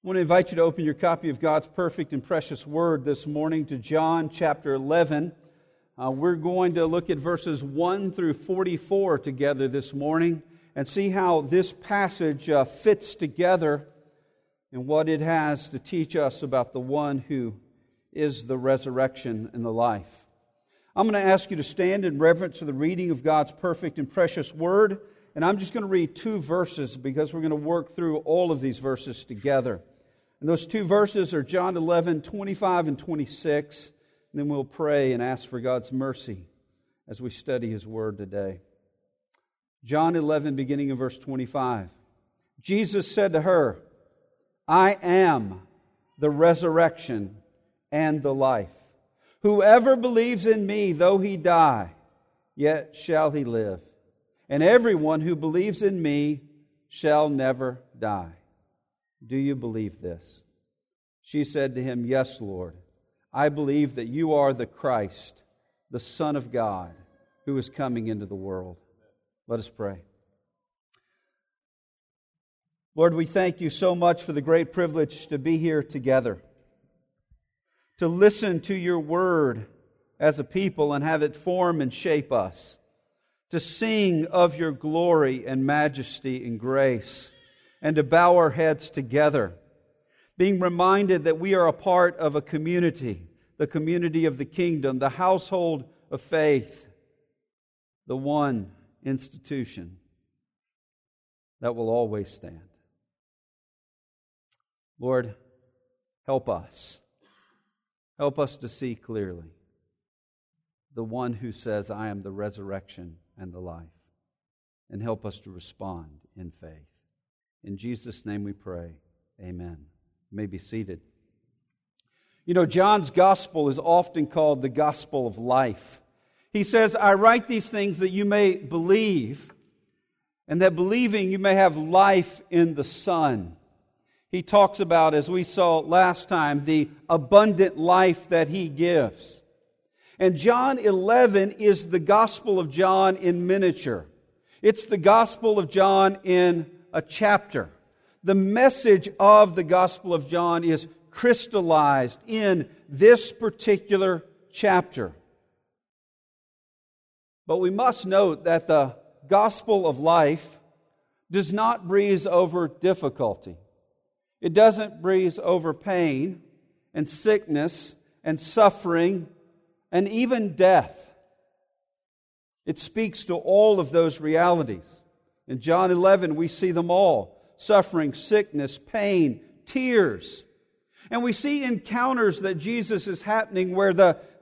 I want to invite you to open your copy of God's perfect and precious Word this morning to John chapter 11. We're going to look at verses 1 through 44 together this morning and see how this passage fits together and what it has to teach us about the one who is the resurrection and the life. I'm going to ask you to stand in reverence to the reading of God's perfect and precious Word, and I'm just going to read 2 verses because we're going to work through all of these verses together. And those 2 verses are John 11, 25 and 26. And then we'll pray and ask for God's mercy as we study His Word today. John 11, beginning in verse 25. Jesus said to her, I am the resurrection and the life. Whoever believes in me, though he die, yet shall he live. And everyone who believes in me shall never die. Do you believe this? She said to him, Yes, Lord. I believe that you are the Christ, the Son of God, who is coming into the world. Let us pray. Lord, we thank you so much for the great privilege to be here together, to listen to your word as a people and have it form and shape us, to sing of your glory and majesty and grace, and to bow our heads together, being reminded that we are a part of a community, the community of the kingdom, the household of faith, the one institution that will always stand. Lord, help us. Help us to see clearly the one who says, I am the resurrection and the life, and help us to respond in faith. In Jesus' name we pray. Amen. You may be seated. You know, John's gospel is often called the gospel of life. He says, I write these things that you may believe, and that believing you may have life in the Son. He talks about, as we saw last time, the abundant life that He gives. And John 11 is the Gospel of John in miniature. It's the Gospel of John in a chapter. The message of the Gospel of John is crystallized in this particular chapter. But we must note that the Gospel of life does not breeze over difficulty. It doesn't breeze over pain and sickness and suffering and even death. It speaks to all of those realities. In John 11, we see them all. Suffering, sickness, pain, tears. And we see encounters that Jesus is happening where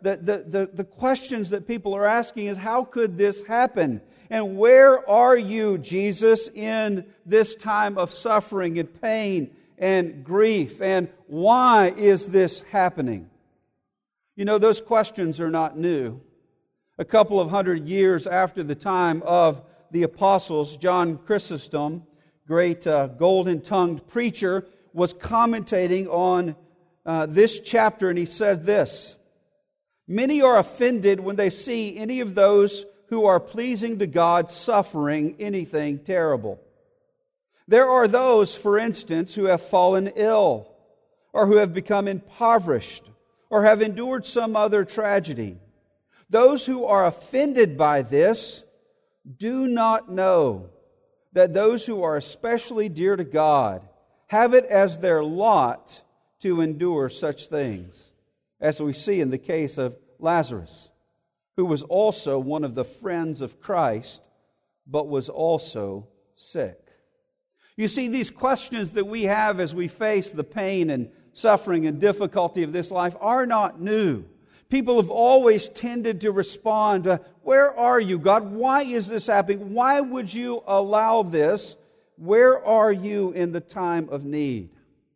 the questions that people are asking is, how could this happen? And where are you, Jesus, in this time of suffering and pain and grief? And why is this happening? You know, those questions are not new. A couple of hundred years after the time of the apostles, John Chrysostom, great golden-tongued preacher, was commentating on this chapter, and he said this: Many are offended when they see any of those who are pleasing to God suffering anything terrible. There are those, for instance, who have fallen ill, or who have become impoverished, or have endured some other tragedy. Those who are offended by this do not know that those who are especially dear to God have it as their lot to endure such things, as we see in the case of Lazarus, who was also one of the friends of Christ, but was also sick. You see, these questions that we have as we face the pain and suffering and difficulty of this life are not new. People have always tended to respond, where are you, God? Why is this happening? Why would you allow this? Where are you in the time of need?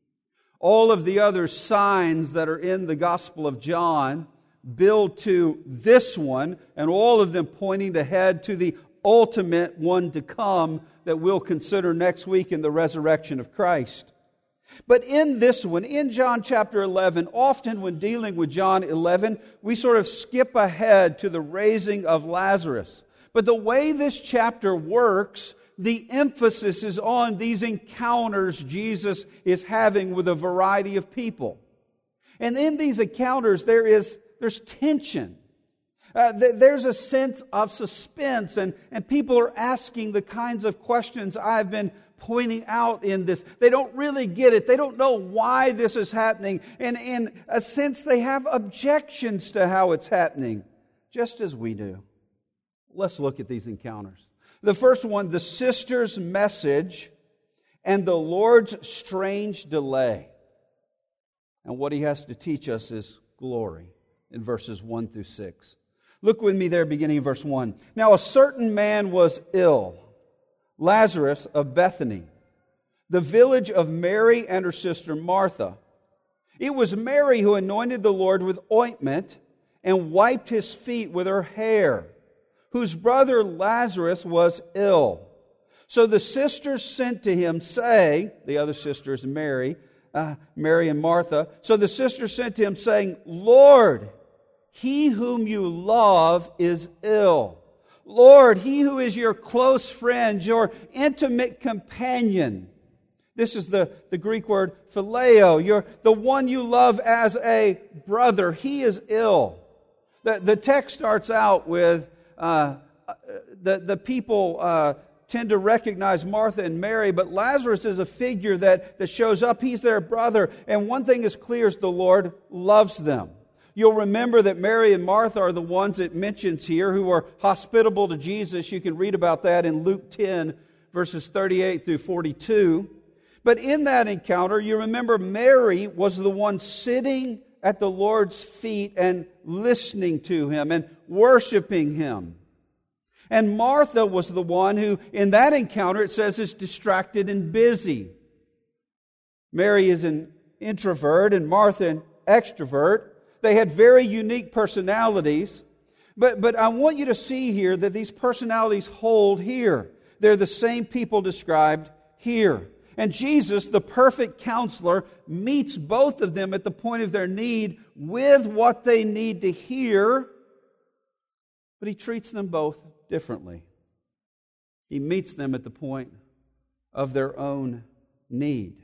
All of the other signs that are in the Gospel of John build to this one, and all of them pointing ahead to the ultimate one to come that we'll consider next week in the resurrection of Christ. But in this one, in John chapter 11, often when dealing with John 11, we sort of skip ahead to the raising of Lazarus. But the way this chapter works, the emphasis is on these encounters Jesus is having with a variety of people. And in these encounters, there's tension. There's a sense of suspense, and people are asking the kinds of questions I've been pointing out in this. They don't really get it. They don't know why this is happening. And in a sense, they have objections to how it's happening, just as we do. Let's look at these encounters. The first one, the sister's message and the Lord's strange delay. And what he has to teach us is glory in verses 1 through 6. Look with me there, beginning in verse 1. Now a certain man was ill, Lazarus of Bethany, the village of Mary and her sister Martha. It was Mary who anointed the Lord with ointment and wiped his feet with her hair, whose brother Lazarus was ill. So the sisters sent to him, saying, the other sisters, Mary and Martha. So the sisters sent to him, saying, Lord, he whom you love is ill. Lord, he who is your close friend, your intimate companion. This is the Greek word phileo. The one you love as a brother. He is ill. The text starts out with the people tend to recognize Martha and Mary, but Lazarus is a figure that shows up. He's their brother. And one thing is clear is the Lord loves them. You'll remember that Mary and Martha are the ones it mentions here who are hospitable to Jesus. You can read about that in Luke 10, verses 38 through 42. But in that encounter, you remember Mary was the one sitting at the Lord's feet and listening to Him and worshiping Him. And Martha was the one who, in that encounter, it says, is distracted and busy. Mary is an introvert and Martha an extrovert. They had very unique personalities. But I want you to see here that these personalities hold here. They're the same people described here. And Jesus, the perfect counselor, meets both of them at the point of their need with what they need to hear. But He treats them both differently. He meets them at the point of their own need.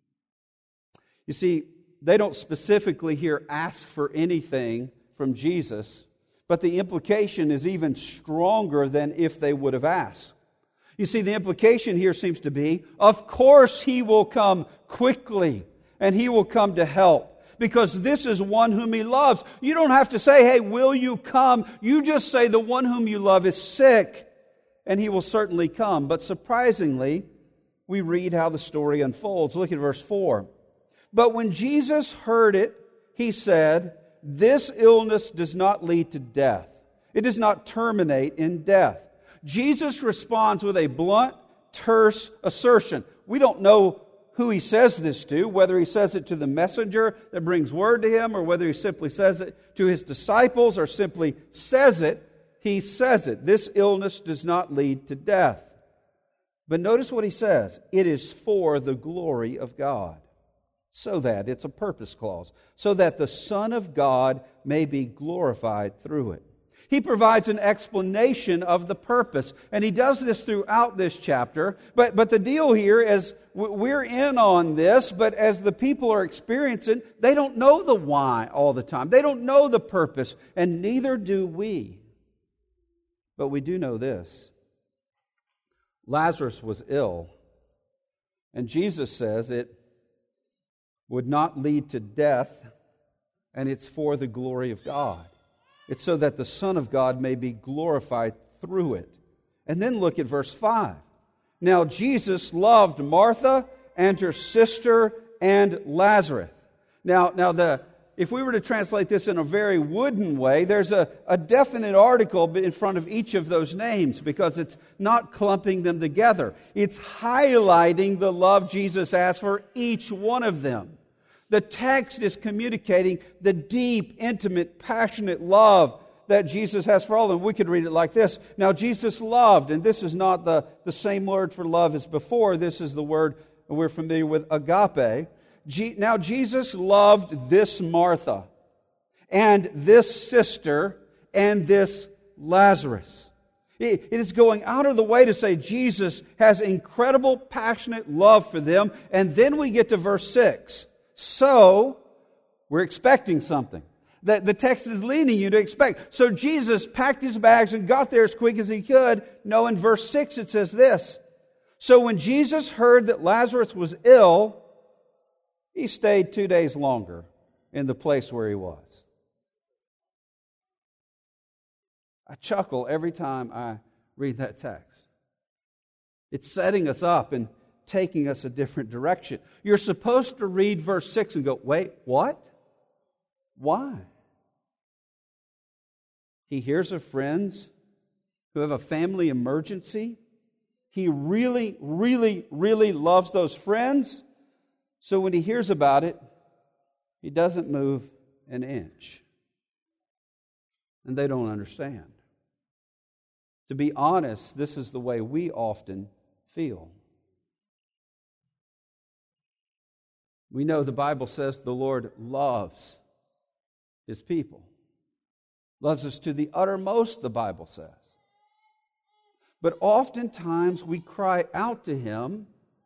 You see, they don't specifically here ask for anything from Jesus, but the implication is even stronger than if they would have asked. You see, the implication here seems to be, of course He will come quickly and He will come to help, because this is one whom He loves. You don't have to say, hey, will you come? You just say the one whom you love is sick and He will certainly come. But surprisingly, we read how the story unfolds. Look at verse 4. But when Jesus heard it, He said, this illness does not lead to death. It does not terminate in death. Jesus responds with a blunt, terse assertion. We don't know who He says this to, whether He says it to the messenger that brings word to Him, or whether He simply says it to His disciples, or simply says it. He says it. This illness does not lead to death. But notice what He says. It is for the glory of God. So that, it's a purpose clause, so that the Son of God may be glorified through it. He provides an explanation of the purpose, and He does this throughout this chapter. But the deal here is we're in on this, but as the people are experiencing, they don't know the why all the time. They don't know the purpose, and neither do we. But we do know this. Lazarus was ill, and Jesus says it would not lead to death, and it's for the glory of God. It's so that the Son of God may be glorified through it. And then look at verse 5. Now Jesus loved Martha and her sister and Lazarus. Now if we were to translate this in a very wooden way, there's a definite article in front of each of those names, because it's not clumping them together. It's highlighting the love Jesus has for each one of them. The text is communicating the deep, intimate, passionate love that Jesus has for all of them. We could read it like this. Now Jesus loved, and this is not the same word for love as before. This is the word we're familiar with, agape. Now Jesus loved this Martha, and this sister, and this Lazarus. It is going out of the way to say Jesus has incredible, passionate love for them. And then we get to verse 6. So, we're expecting something. The text is leading you to expect. So Jesus packed his bags and got there as quick as he could. No, in verse 6 it says this. So when Jesus heard that Lazarus was ill, he stayed 2 days longer in the place where he was. I chuckle every time I read that text. It's setting us up and taking us a different direction. You're supposed to read verse 6 and go, wait, what? Why? He hears of friends who have a family emergency. He really, really, really loves those friends. So when he hears about it, he doesn't move an inch. And they don't understand. To be honest, this is the way we often feel. We know the Bible says the Lord loves His people. Loves us to the uttermost, the Bible says. But oftentimes we cry out to Him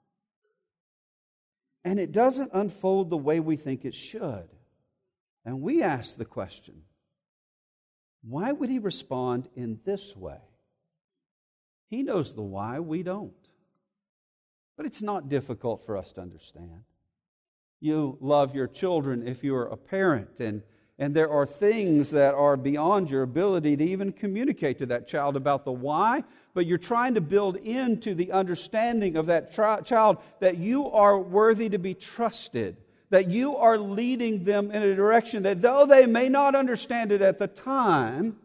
and it doesn't unfold the way we think it should. And we ask the question, why would He respond in this way? He knows the why, we don't. But it's not difficult for us to understand. You love your children if you're a parent, and there are things that are beyond your ability to even communicate to that child about the why, but you're trying to build into the understanding of that child that you are worthy to be trusted, that you are leading them in a direction that though they may not understand it at the time,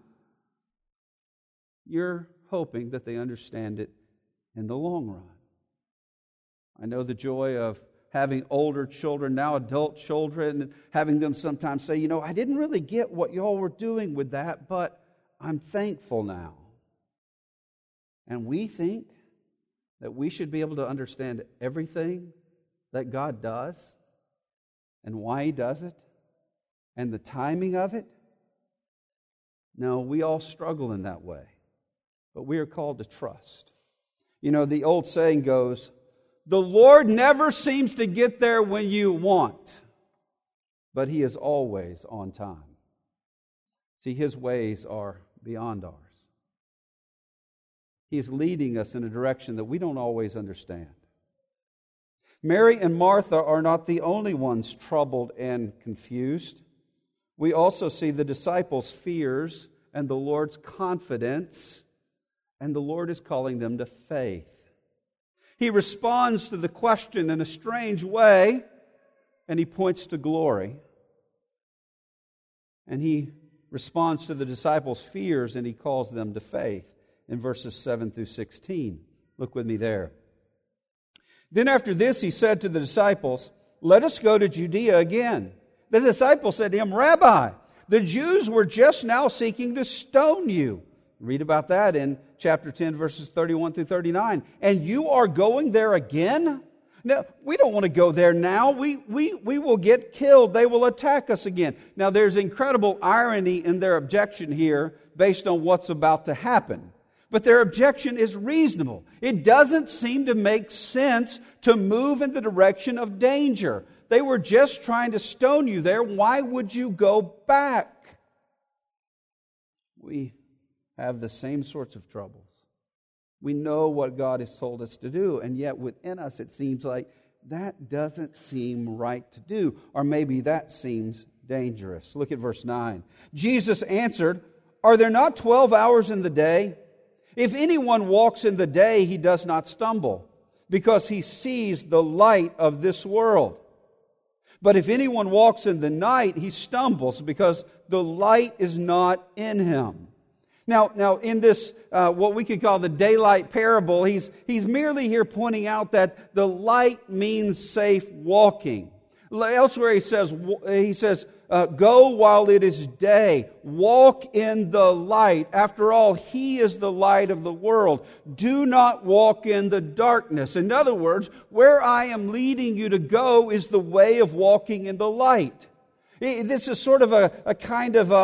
you're hoping that they understand it in the long run. I know the joy of having older children, now adult children, and having them sometimes say, I didn't really get what y'all were doing with that, but I'm thankful now. And we think that we should be able to understand everything that God does and why He does it and the timing of it. No, we all struggle in that way. But we are called to trust. The old saying goes, the Lord never seems to get there when you want, but He is always on time. See, His ways are beyond ours. He is leading us in a direction that we don't always understand. Mary and Martha are not the only ones troubled and confused. We also see the disciples' fears and the Lord's confidence, and the Lord is calling them to faith. He responds to the question in a strange way, and He points to glory. And He responds to the disciples' fears, and He calls them to faith in verses 7 through 16. Look with me there. Then after this, He said to the disciples, let us go to Judea again. The disciples said to Him, Rabbi, the Jews were just now seeking to stone you. Read about that in chapter 10, verses 31 through 39. And you are going there again? No, we don't want to go there now. We will get killed. They will attack us again. Now, there's incredible irony in their objection here based on what's about to happen. But their objection is reasonable. It doesn't seem to make sense to move in the direction of danger. They were just trying to stone you there. Why would you go back? We have the same sorts of troubles. We know what God has told us to do, and yet within us it seems like that doesn't seem right to do, or maybe that seems dangerous. Look at verse 9. Jesus answered, are there not 12 hours in the day? If anyone walks in the day, he does not stumble, because he sees the light of this world. But if anyone walks in the night, he stumbles, because the light is not in him. Now, in this, what we could call the daylight parable, he's merely here pointing out that the light means safe walking. Elsewhere he says, go while it is day. Walk in the light. After all, He is the light of the world. Do not walk in the darkness. In other words, where I am leading you to go is the way of walking in the light. This is sort of a kind of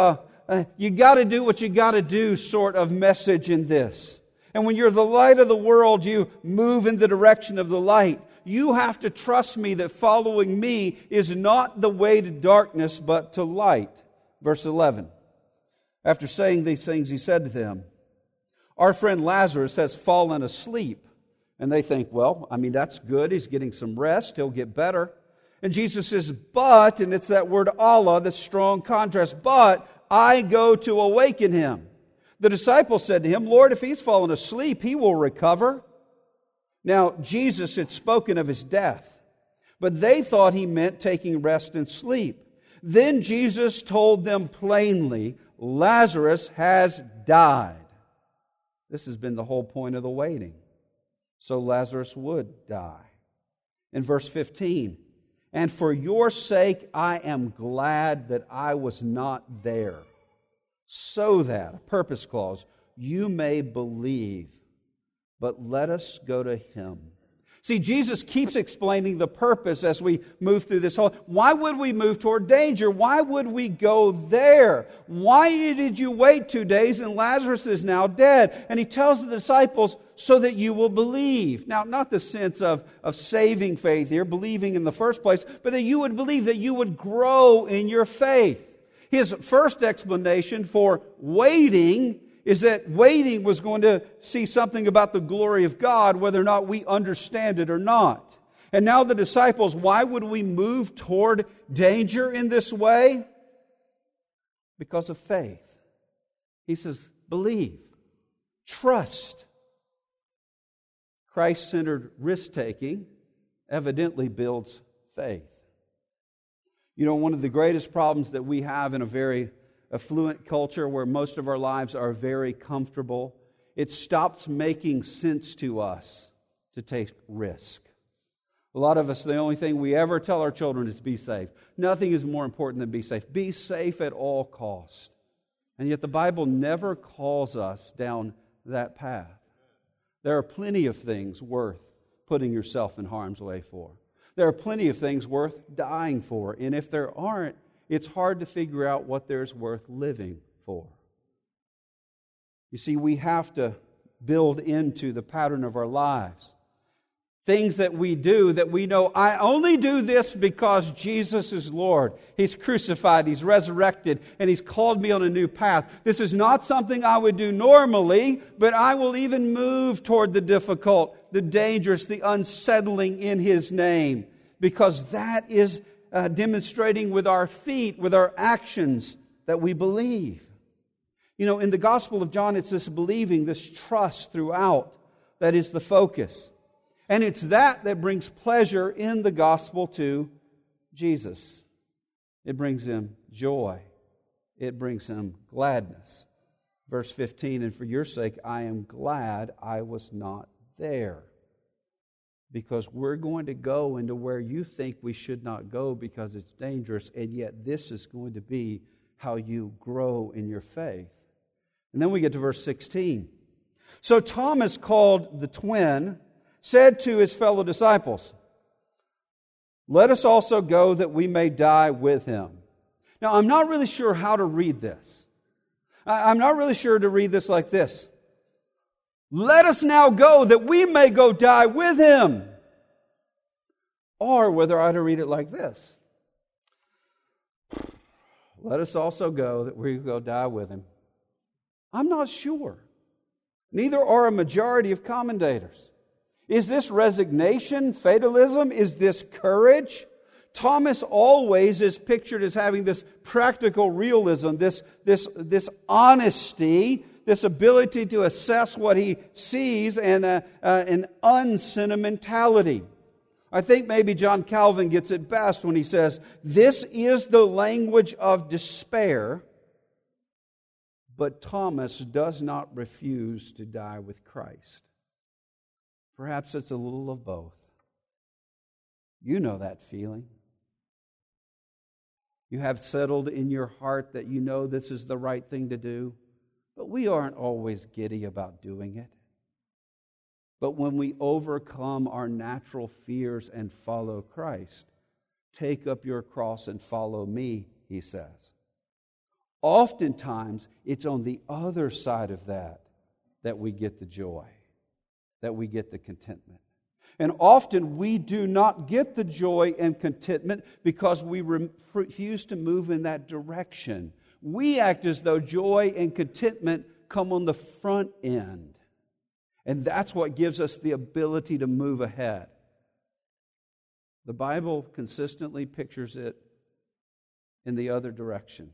you got to do what you got to do sort of message in this. And when you're the light of the world, you move in the direction of the light. You have to trust me that following me is not the way to darkness, but to light. Verse 11. After saying these things, he said to them, our friend Lazarus has fallen asleep. And they think, well, that's good. He's getting some rest. He'll get better. And Jesus says, but, and it's that word Allah, the strong contrast, but I go to awaken him. The disciples said to him, Lord, if he's fallen asleep, he will recover. Now, Jesus had spoken of his death, but they thought he meant taking rest and sleep. Then Jesus told them plainly, Lazarus has died. This has been the whole point of the waiting. So Lazarus would die. In verse 15, and for your sake I am glad that I was not there, so that, a purpose clause, you may believe. But let us go to him. See, Jesus keeps explaining the purpose as we move through this whole... Why would we move toward danger? Why would we go there? Why did you wait 2 days and Lazarus is now dead? And he tells the disciples, so that you will believe. Now, not the sense of saving faith here, believing in the first place, but that you would believe, that you would grow in your faith. His first explanation for waiting is that waiting was going to see something about the glory of God, whether or not we understand it or not. And now the disciples, why would we move toward danger in this way? Because of faith. He says, believe, trust. Christ-centered risk-taking evidently builds faith. You know, one of the greatest problems that we have in a very affluent culture where most of our lives are very comfortable, it stops making sense to us to take risk. A lot of us, the only thing we ever tell our children is be safe. Nothing is more important than be safe. Be safe at all costs. And yet the Bible never calls us down that path. There are plenty of things worth putting yourself in harm's way for. There are plenty of things worth dying for. And if there aren't, it's hard to figure out what there's worth living for. You see, we have to build into the pattern of our lives things that we do that we know, I only do this because Jesus is Lord. He's crucified, He's resurrected, and He's called me on a new path. This is not something I would do normally, but I will even move toward the difficult, the dangerous, the unsettling in His name, because that is demonstrating with our feet, with our actions, that we believe. You know, in the Gospel of John, it's this believing, this trust throughout that is the focus. And it's that brings pleasure in the gospel to Jesus. It brings Him joy. It brings Him gladness. Verse 15, and for your sake I am glad I was not there. Because we're going to go into where you think we should not go because it's dangerous, and yet this is going to be how you grow in your faith. And then we get to verse 16. So Thomas, called the twin, said to his fellow disciples, let us also go that we may die with Him. Now, I'm not really sure how to read this. I'm not really sure to read this like this. Let us now go that we may go die with Him. Or whether I ought to read it like this. Let us also go that we go die with Him. I'm not sure. Neither are a majority of commentators. Is this resignation, fatalism? Is this courage? Thomas always is pictured as having this practical realism, this honesty, this ability to assess what he sees, and an unsentimentality. I think maybe John Calvin gets it best when he says, this is the language of despair, but Thomas does not refuse to die with Christ. Perhaps it's a little of both. You know that feeling. You have settled in your heart that you know this is the right thing to do, but we aren't always giddy about doing it. But when we overcome our natural fears and follow Christ, take up your cross and follow me, he says. Oftentimes, it's on the other side of that we get the joy, that we get the contentment. And often we do not get the joy and contentment because we refuse to move in that direction. We act as though joy and contentment come on the front end. And that's what gives us the ability to move ahead. The Bible consistently pictures it in the other direction.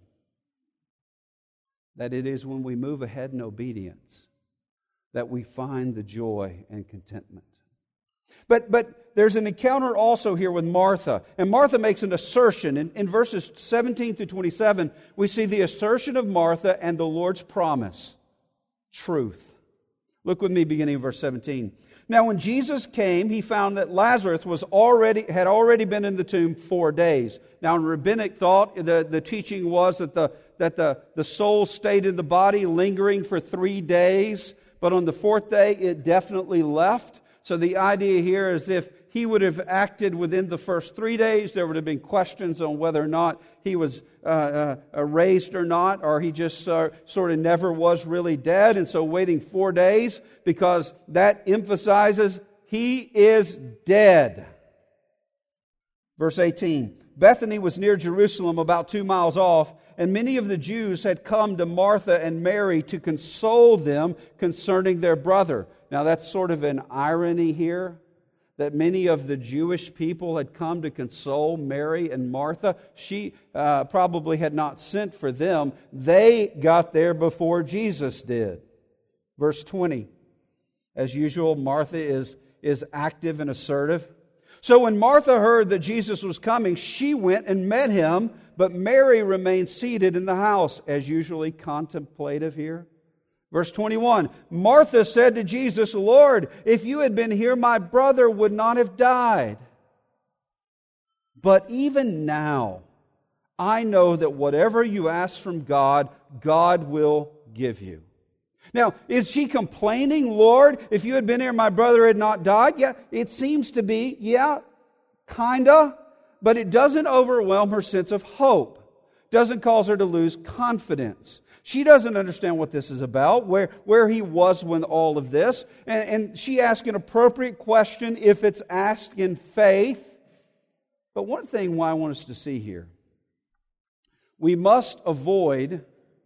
That it is when we move ahead in obedience that we find the joy and contentment. But there's an encounter also here with Martha. And Martha makes an assertion. In verses 17 through 27, we see the assertion of Martha and the Lord's promise. Truth. Look with me beginning in verse 17. Now when Jesus came, he found that Lazarus had already been in the tomb 4 days. Now in rabbinic thought, the teaching was that the soul stayed in the body, lingering for 3 days. But on the 4th day, it definitely left. So the idea here is if he would have acted within the first 3 days, there would have been questions on whether or not he was raised or not, or he just sort of never was really dead. And so waiting 4 days, because that emphasizes he is dead. Verse 18, Bethany was near Jerusalem, about 2 miles off, and many of the Jews had come to Martha and Mary to console them concerning their brother. Now that's sort of an irony here, that many of the Jewish people had come to console Mary and Martha. She probably had not sent for them. They got there before Jesus did. Verse 20, as usual, Martha is active and assertive. So when Martha heard that Jesus was coming, she went and met him, but Mary remained seated in the house, as usually contemplative here. Verse 21, Martha said to Jesus, Lord, if you had been here, my brother would not have died. But even now, I know that whatever you ask from God, God will give you. Now, is she complaining, Lord, if you had been here, my brother had not died? Yeah, it seems to be, kinda, but it doesn't overwhelm her sense of hope. Doesn't cause her to lose confidence. She doesn't understand what this is about, where he was when all of this. And she asks an appropriate question if it's asked in faith. But one thing I want us to see here, we must avoid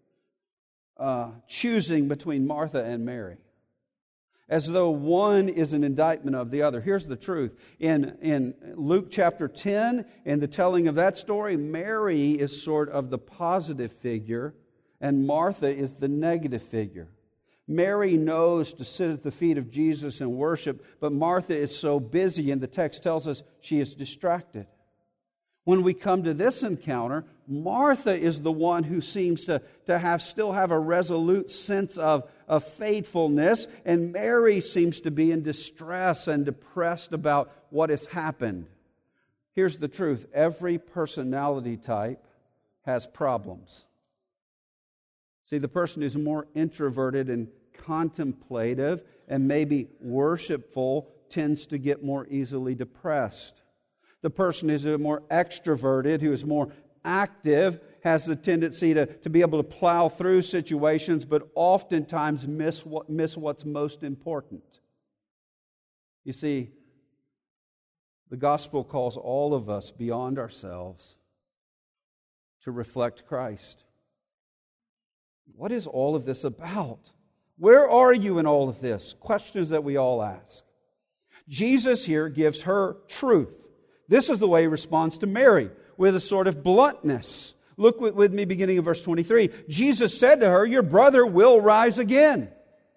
choosing between Martha and Mary, as though one is an indictment of the other. Here's the truth. In Luke chapter 10, in the telling of that story, Mary is sort of the positive figure, and Martha is the negative figure. Mary knows to sit at the feet of Jesus and worship, but Martha is so busy, and the text tells us she is distracted. When we come to this encounter, Martha is the one who seems to still have a resolute sense of faithfulness, and Mary seems to be in distress and depressed about what has happened. Here's the truth. Every personality type has problems. See, the person who's more introverted and contemplative and maybe worshipful tends to get more easily depressed. The person who's more extroverted, who is more active, has the tendency to be able to plow through situations, but oftentimes miss what's most important. You see, the gospel calls all of us beyond ourselves to reflect Christ. What is all of this about? Where are you in all of this? Questions that we all ask. Jesus here gives her truth. This is the way he responds to Mary, with a sort of bluntness. Look with me beginning in verse 23. Jesus said to her, your brother will rise again.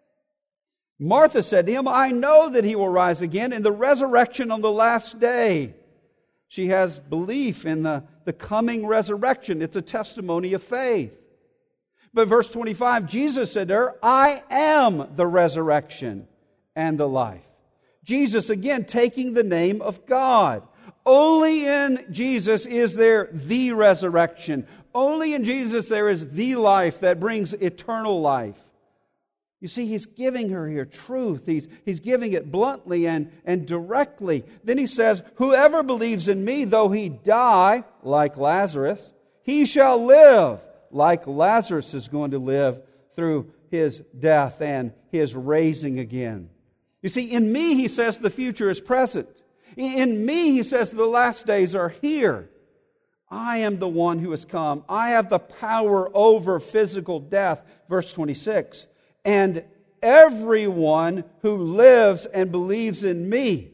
Martha said to him, I know that he will rise again in the resurrection on the last day. She has belief in the coming resurrection. It's a testimony of faith. But verse 25, Jesus said to her, I am the resurrection and the life. Jesus again taking the name of God. Only in Jesus is there the resurrection. Only in Jesus there is the life that brings eternal life. You see, he's giving her here truth. He's giving it bluntly and directly. Then he says, whoever believes in me, though he die, like Lazarus, he shall live. like Lazarus is going to live through his death and his raising again. You see, in me, he says, the future is present. In me, he says, the last days are here. I am the one who has come. I have the power over physical death. Verse 26. And everyone who lives and believes in me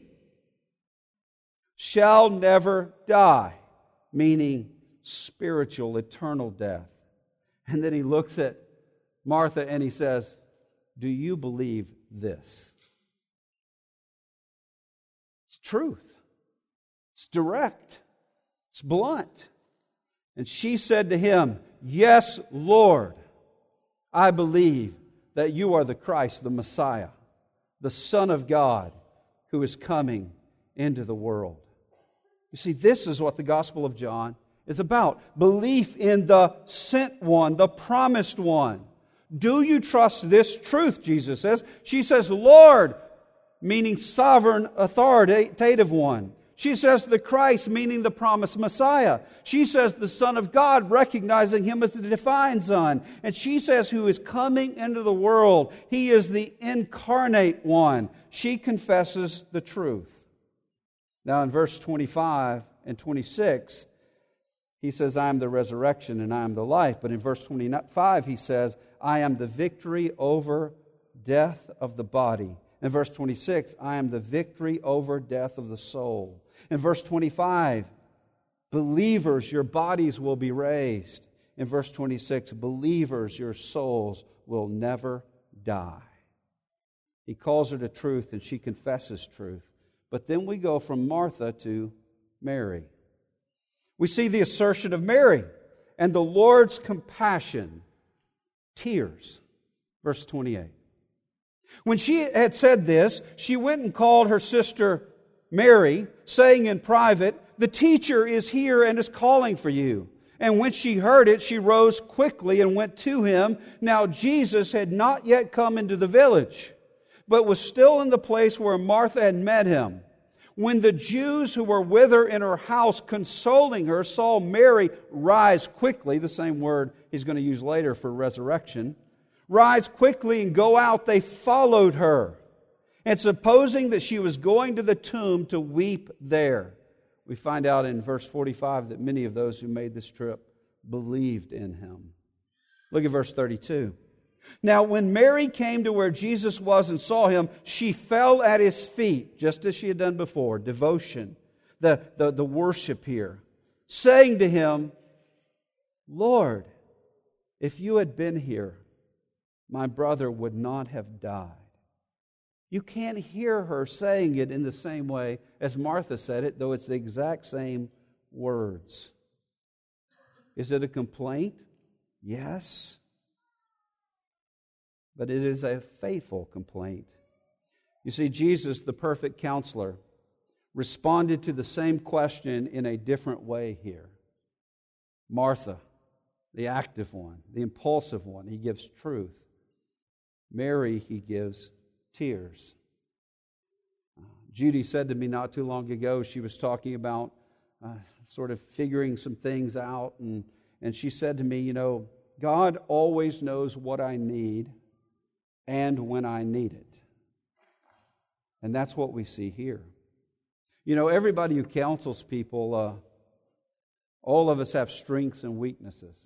shall never die, meaning spiritual, eternal death. And then he looks at Martha and he says, do you believe this? It's truth. It's direct. It's blunt. And she said to him, yes, Lord, I believe that you are the Christ, the Messiah, the Son of God, who is coming into the world. You see, this is what the Gospel of John is about. Belief in the sent one, the promised one. Do you trust this truth, Jesus says? She says, Lord, meaning sovereign, authoritative one. She says the Christ, meaning the promised Messiah. She says the Son of God, recognizing Him as the divine Son. And she says who is coming into the world. He is the incarnate one. She confesses the truth. Now in verse 25 and 26, he says, I am the resurrection and I am the life. But in verse 25, he says, I am the victory over death of the body. In verse 26, I am the victory over death of the soul. In verse 25, believers, your bodies will be raised. In verse 26, believers, your souls will never die. He calls her to truth and she confesses truth. But then we go from Martha to Mary. We see the assertion of Mary and the Lord's compassion, tears. Verse 28. When she had said this, she went and called her sister Mary, saying in private, the teacher is here and is calling for you. And when she heard it, she rose quickly and went to him. Now Jesus had not yet come into the village, but was still in the place where Martha had met him. When the Jews who were with her in her house, consoling her, saw Mary rise quickly, the same word he's going to use later for resurrection, rise quickly and go out, they followed her. And supposing that she was going to the tomb to weep there, we find out in verse 45 that many of those who made this trip believed in him. Look at verse 32. Now when Mary came to where Jesus was and saw him, she fell at his feet, just as she had done before, devotion, the worship here, saying to him, Lord, if you had been here, my brother would not have died. You can't hear her saying it in the same way as Martha said it, though it's the exact same words. Is it a complaint? Yes. But it is a faithful complaint. You see, Jesus, the perfect counselor, responded to the same question in a different way here. Martha, the active one, the impulsive one, he gives truth. Mary, he gives tears. Judy said to me not too long ago, she was talking about sort of figuring some things out, and she said to me, you know, God always knows what I need and when I need it. And that's what we see here. You know, everybody who counsels people, all of us have strengths and weaknesses.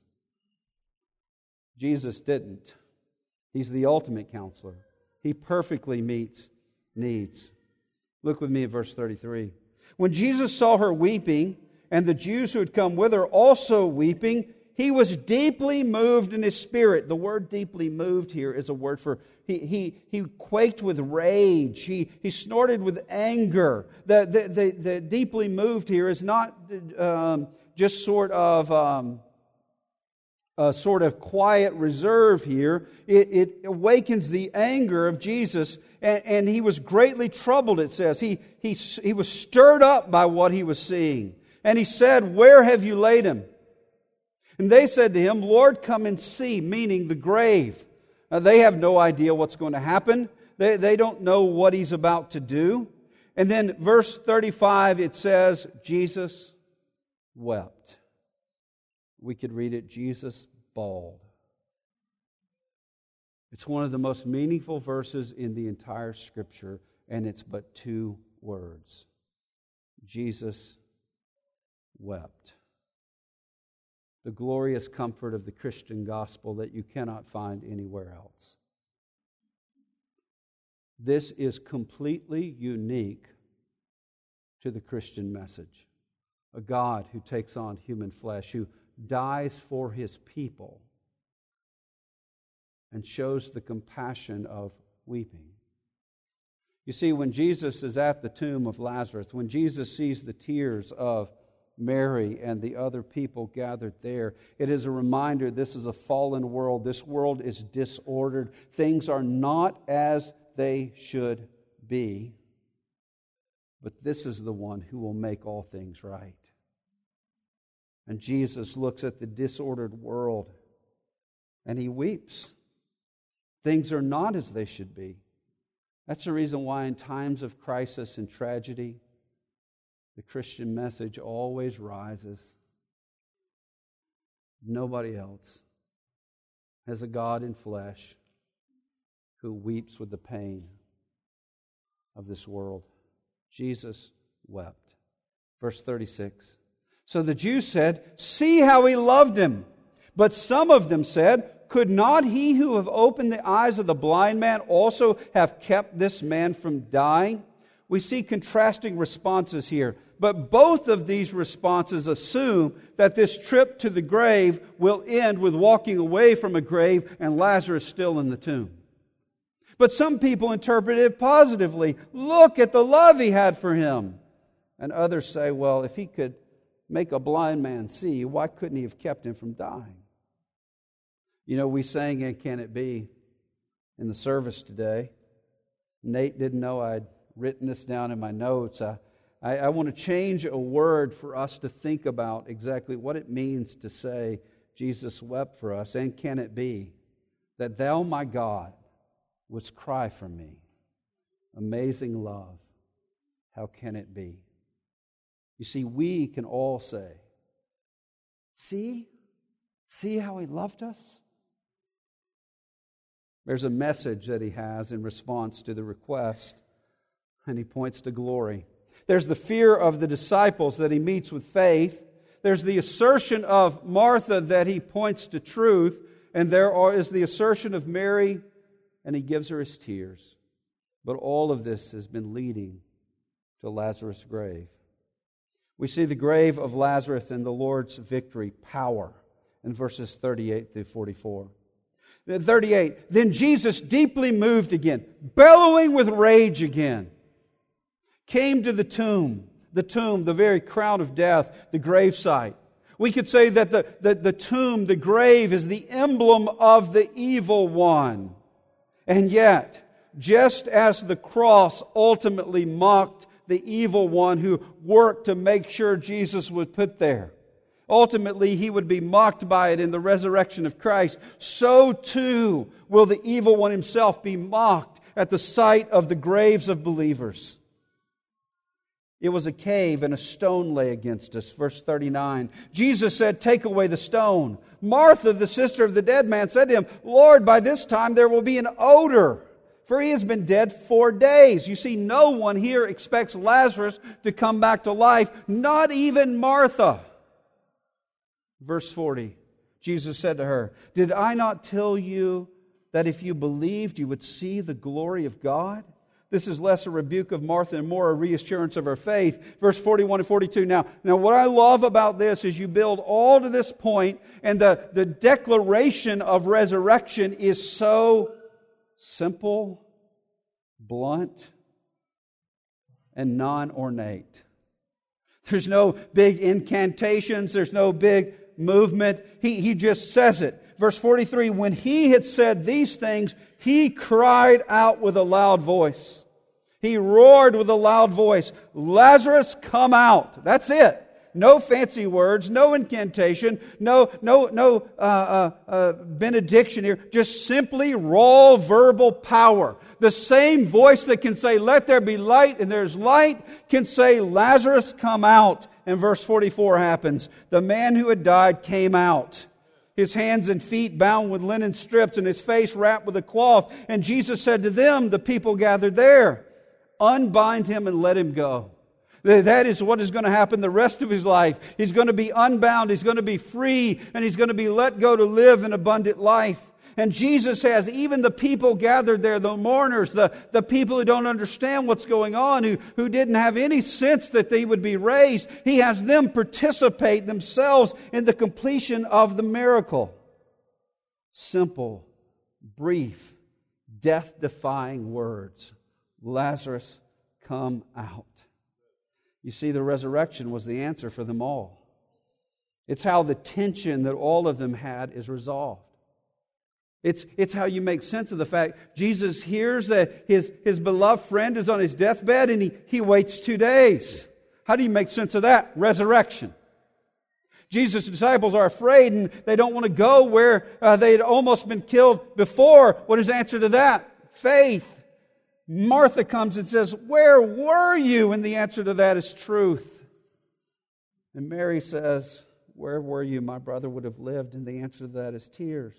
Jesus didn't. He's the ultimate counselor. He perfectly meets needs. Look with me at verse 33. When Jesus saw her weeping, and the Jews who had come with her also weeping, he was deeply moved in his spirit. The word deeply moved here is a word for, he quaked with rage. He snorted with anger. The deeply moved here is not just sort of quiet reserve here. It awakens the anger of Jesus, and he was greatly troubled, it says. He was stirred up by what he was seeing. And he said, where have you laid him? And they said to him, Lord, come and see, meaning the grave. Now, they have no idea what's going to happen. They don't know what he's about to do. And then verse 35, it says, Jesus wept. We could read it, Jesus bald. It's one of the most meaningful verses in the entire Scripture, and it's but 2 words. Jesus wept. The glorious comfort of the Christian gospel that you cannot find anywhere else. This is completely unique to the Christian message. A God who takes on human flesh, who dies for His people and shows the compassion of weeping. You see, when Jesus is at the tomb of Lazarus, when Jesus sees the tears of Mary and the other people gathered there, it is a reminder this is a fallen world. This world is disordered. Things are not as they should be. But this is the one who will make all things right. And Jesus looks at the disordered world and He weeps. Things are not as they should be. That's the reason why in times of crisis and tragedy, the Christian message always rises. Nobody else has a God in flesh who weeps with the pain of this world. Jesus wept. Verse 36. So the Jews said, "See how He loved him." But some of them said, "Could not He who have opened the eyes of the blind man also have kept this man from dying?" We see contrasting responses here. But both of these responses assume that this trip to the grave will end with walking away from a grave and Lazarus still in the tomb. But some people interpret it positively. Look at the love He had for him. And others say, well, if He could make a blind man see, why couldn't He have kept him from dying? You know, we sang "And Can It Be" in the service today. Nate didn't know I'd written this down in my notes. I want to change a word for us to think about exactly what it means to say Jesus wept for us. And can it be that Thou, my God, wouldst cry for me? Amazing love. How can it be? You see, we can all say, see how He loved us? There's a message that He has in response to the request, and He points to glory. There's the fear of the disciples that He meets with faith. There's the assertion of Martha that He points to truth. And there is the assertion of Mary, and He gives her His tears. But all of this has been leading to Lazarus' grave. We see the grave of Lazarus and the Lord's victory, power, in verses 38 through 44. 38, then Jesus, deeply moved again, bellowing with rage again, came to the tomb, the very crown of death, the gravesite. We could say that the tomb, the grave, is the emblem of the evil one. And yet, just as the cross ultimately mocked the evil one who worked to make sure Jesus was put there, ultimately he would be mocked by it in the resurrection of Christ, so too will the evil one himself be mocked at the sight of the graves of believers. It was a cave and a stone lay against us. Verse 39. Jesus said, "Take away the stone." Martha, the sister of the dead man, said to Him, "Lord, by this time there will be an odor, for he has been dead 4 days." You see, no one here expects Lazarus to come back to life, not even Martha. Verse 40. Jesus said to her, "Did I not tell you that if you believed you would see the glory of God?" This is less a rebuke of Martha and more a reassurance of her faith. Verse 41 and 42. Now what I love about this is you build all to this point, and the declaration of resurrection is so simple, blunt, and non-ornate. There's no big incantations. There's no big movement. He just says it. Verse 43, when He had said these things, He cried out with a loud voice. He roared with a loud voice, "Lazarus, come out." That's it. No fancy words, no incantation, no benediction here. Just simply raw verbal power. The same voice that can say, "Let there be light," and there's light, can say, "Lazarus, come out." And verse 44 happens. The man who had died came out. his hands and feet bound with linen strips, and his face wrapped with a cloth. And Jesus said to them, the people gathered there, unbind him and let him go. That is what is going to happen the rest of his life. He's going to be unbound, he's going to be free, and he's going to be let go to live an abundant life. And Jesus has even the people gathered there, the mourners, the people who don't understand what's going on, who didn't have any sense that they would be raised. He has them participate themselves in the completion of the miracle. Simple, brief, death-defying words. Lazarus, come out. You see, the resurrection was the answer for them all. It's how the tension that all of them had is resolved. It's how you make sense of the fact Jesus hears that his beloved friend is on his deathbed and he waits 2 days. How do you make sense of that? Resurrection. Jesus' disciples are afraid and they don't want to go where they had almost been killed before. What is the answer to that? Faith. Martha comes and says, where were you? And the answer to that is truth. And Mary says, where were you? My brother would have lived. And the answer to that is tears.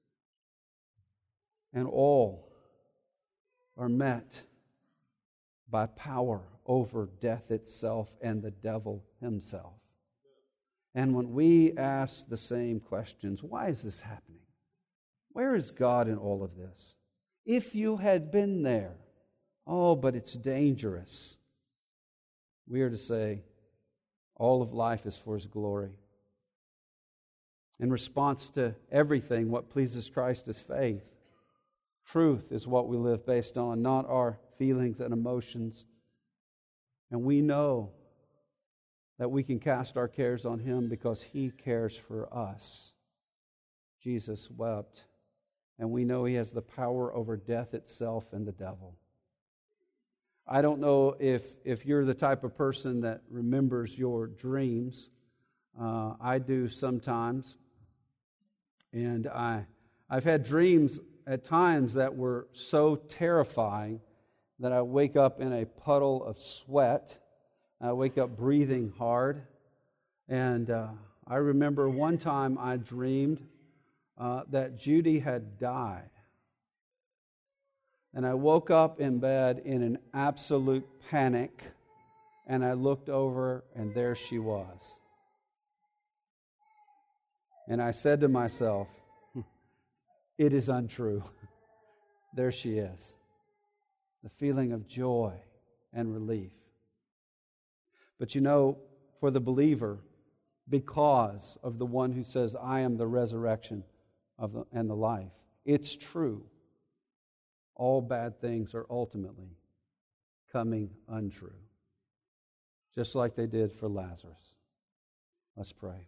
And all are met by power over death itself and the devil himself. And when we ask the same questions, why is this happening? Where is God in all of this? If you had been there, oh, but it's dangerous. We are to say, all of life is for His glory. In response to everything, what pleases Christ is faith. Truth is what we live based on, not our feelings and emotions. And we know that we can cast our cares on Him because He cares for us. Jesus wept, and we know He has the power over death itself and the devil. I don't know if you're the type of person that remembers your dreams. I do sometimes. And I've had dreams at times that were so terrifying that I wake up in a puddle of sweat. I wake up breathing hard. And I remember one time I dreamed that Judy had died. And I woke up in bed in an absolute panic, and I looked over, and there she was. And I said to myself, it is untrue. There she is. The feeling of joy and relief. But you know, for the believer, because of the one who says, I am the resurrection and the life, it's true. All bad things are ultimately coming untrue. Just like they did for Lazarus. Let's pray.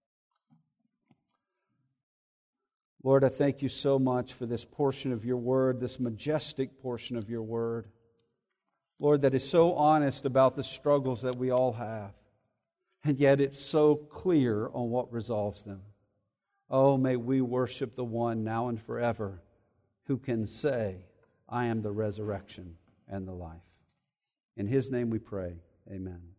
Lord, I thank You so much for this portion of Your Word, this majestic portion of Your Word. Lord, that is so honest about the struggles that we all have. And yet it's so clear on what resolves them. Oh, may we worship the one now and forever who can say, I am the resurrection and the life. In His name we pray. Amen.